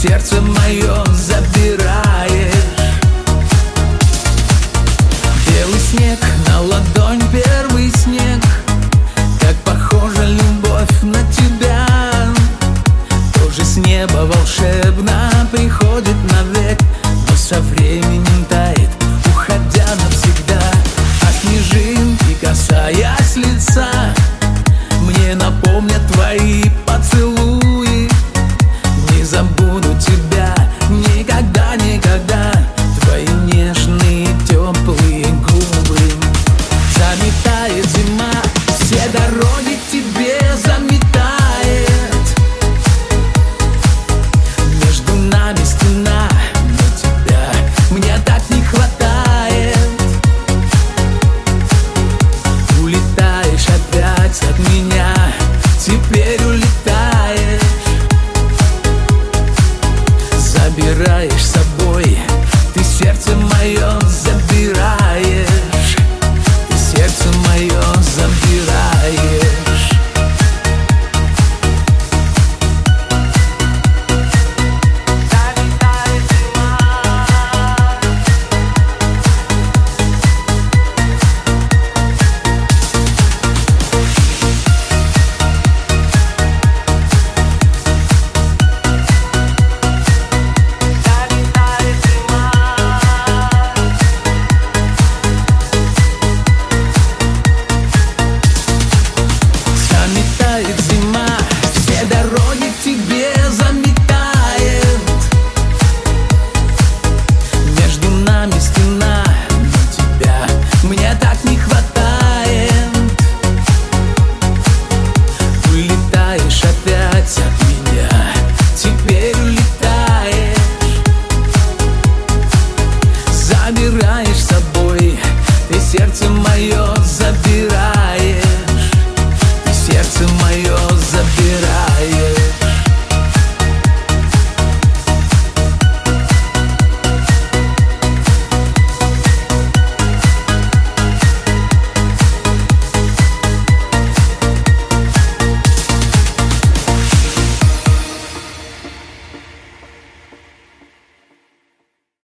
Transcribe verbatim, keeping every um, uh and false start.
сердце мое забираешь. Белый снег, на ладонь первый снег. Как похожа любовь на тебя. Тоже с неба волшебно приходит навек, но со временем тает, уходя навсегда. А снежинки, касаясь лица, мне напомнят твои поцелуи. Не забуду тебя никогда, никогда. Твои нежные теплые губы. Заметает зима, все дороги к тебе заметает. Между нами стена, но тебя мне так не хватает. Улетаешь опять от меня, теперь улетаешь. Забираешь с собой ты сердце мое